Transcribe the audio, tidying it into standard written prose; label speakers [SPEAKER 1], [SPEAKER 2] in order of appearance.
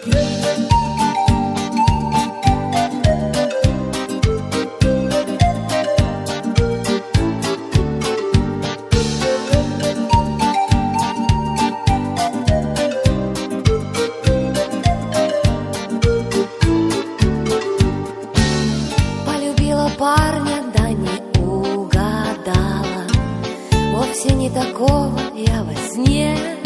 [SPEAKER 1] Парня, да не угадала, вовсе не такого я во сне